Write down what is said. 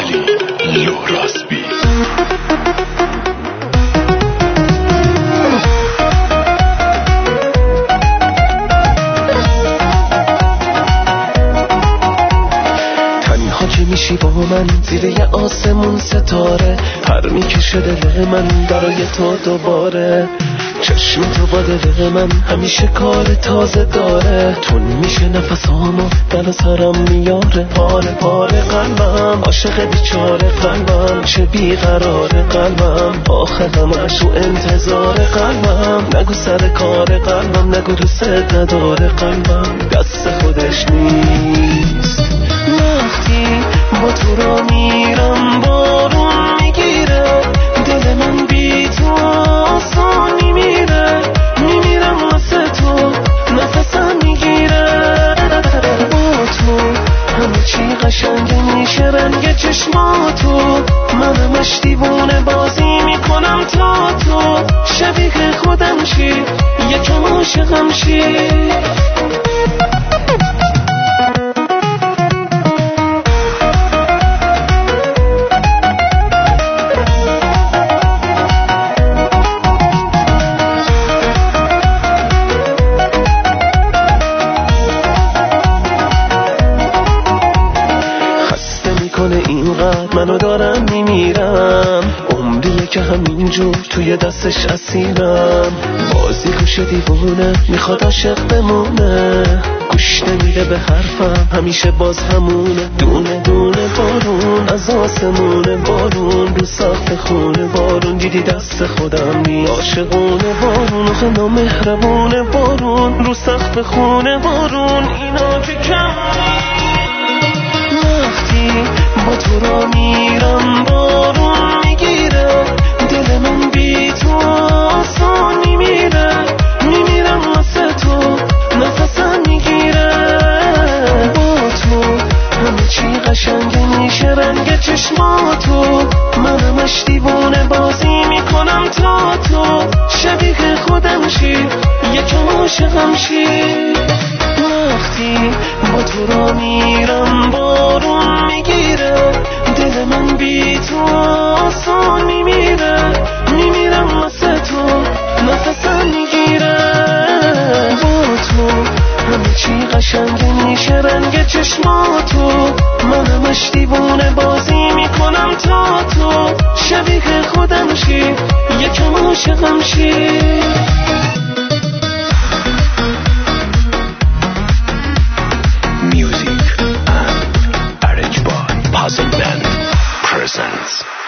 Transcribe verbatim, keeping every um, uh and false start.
علی لوراسبی. میشی با من زیر یه آسمون ستاره، پر میکشه دل من برای تو دوباره. چشم تو با دل من همیشه کار تازه داره، تون میشه نفسامو دل سرم میاره. پاره پاره قلبم عاشق بیچاره قلبم، چه بیقرار قلبم آخه همش و انتظار قلبم. نگو سر کار قلبم، نگو دوست نداره قلبم، دست خودش نیست. وقتی با تو را میرم بارون میگیره، دل من بی تو آسان میمیره. میمیرم واسه تو نفسم میگیره. با تو همه چی قشنگه میشه، رنگ چشماتو من همش دیوونه بازی میکنم تا تو شبیه خودم شی، یکم عاشقم شی. اینقدر منو دارم میمیرم، عمریه که همینجور توی دستش اسیرم. بازی گوش دیوونه میخواد عاشق بمونه، گوش نمیده به حرفم همیشه باز همونه. دونه دونه بارون از آسمونه، بارون رو سقف خونه، بارون دیدی دست خودم نی عاشقونه. بارون آخه نامهربونه، بارون رو سقف خونه، بارون اینا که کم. وقتی با تو را میرم بارون میگیره، دل من بی تو آسان میمیره. میمیرم واسه تو نفسم میگیره. با تو همه چی قشنگه میشه، رنگ چشماتو من همش دیوونه بازی میکنم تا تو شبیه خودم شی، یکم عاشقم شی. وقتی با تو را میرم بارون میگیره، دل من بی تو آسان میمیره. میمیرم واسه تو نفسم میگیره. با تو همه چی قشنگه میشه، رنگ چشماتو من همش دیوونه بازی میکنم تا تو شبیه خودم شی، یکم عاشقم شی. Music and arranged by Puzzle Band presents